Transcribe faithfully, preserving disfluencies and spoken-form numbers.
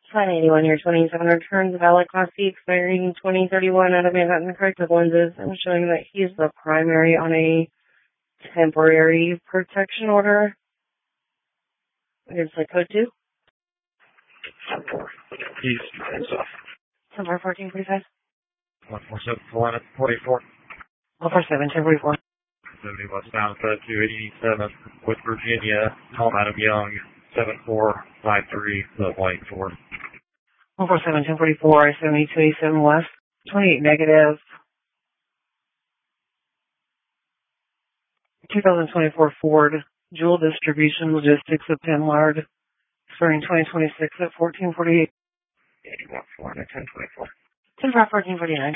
Flight eighty-one, your twenty-seven returns valid Class C expiring twenty thirty-one out of Manhattan corrective lenses and showing that he's the primary on a temporary protection order. Here's the code two. He's hands off. ten four fourteen forty-five. one four seven four forty-four. one four seven ten forty-four. seventy westbound, uh, two eighty-seven with Virginia, Tom Adam Young, seven four five three, the white four. one four seven ten forty-four, seventy two eighty-seven west, twenty-eight negative. twenty twenty-four Ford, Jewel Distribution Logistics of Penlard, starting twenty twenty-six at fourteen forty-eight. eighty-one four ten twenty-four. ten four fourteen forty-nine.